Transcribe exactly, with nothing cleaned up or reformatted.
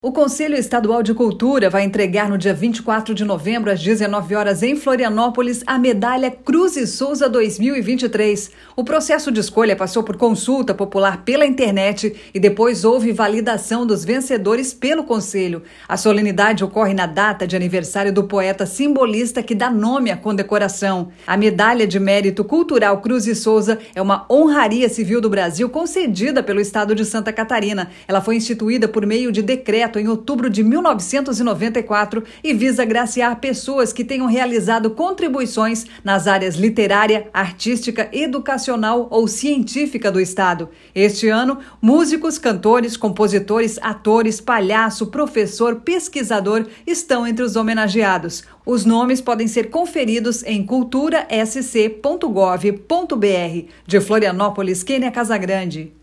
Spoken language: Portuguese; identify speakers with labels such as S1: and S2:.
S1: O Conselho Estadual de Cultura vai entregar no dia vinte e quatro de novembro, às dezenove horas, em Florianópolis, a medalha Cruz e Souza dois mil e vinte e três. O processo de escolha passou por consulta popular pela internet e depois houve validação dos vencedores pelo Conselho. A solenidade ocorre na data de aniversário do poeta simbolista que dá nome à condecoração. A Medalha de Mérito Cultural Cruz e Souza é uma honraria civil do Brasil concedida pelo Estado de Santa Catarina. Ela foi instituída por meio de decreto em outubro de mil novecentos e noventa e quatro e visa agraciar pessoas que tenham realizado contribuições nas áreas literária, artística, educacional ou científica do Estado. Este ano, músicos, cantores, compositores, atores, palhaço, professor, pesquisador estão entre os homenageados. Os nomes podem ser conferidos em cultura s c ponto gov ponto b r. De Florianópolis, Kênia Casagrande.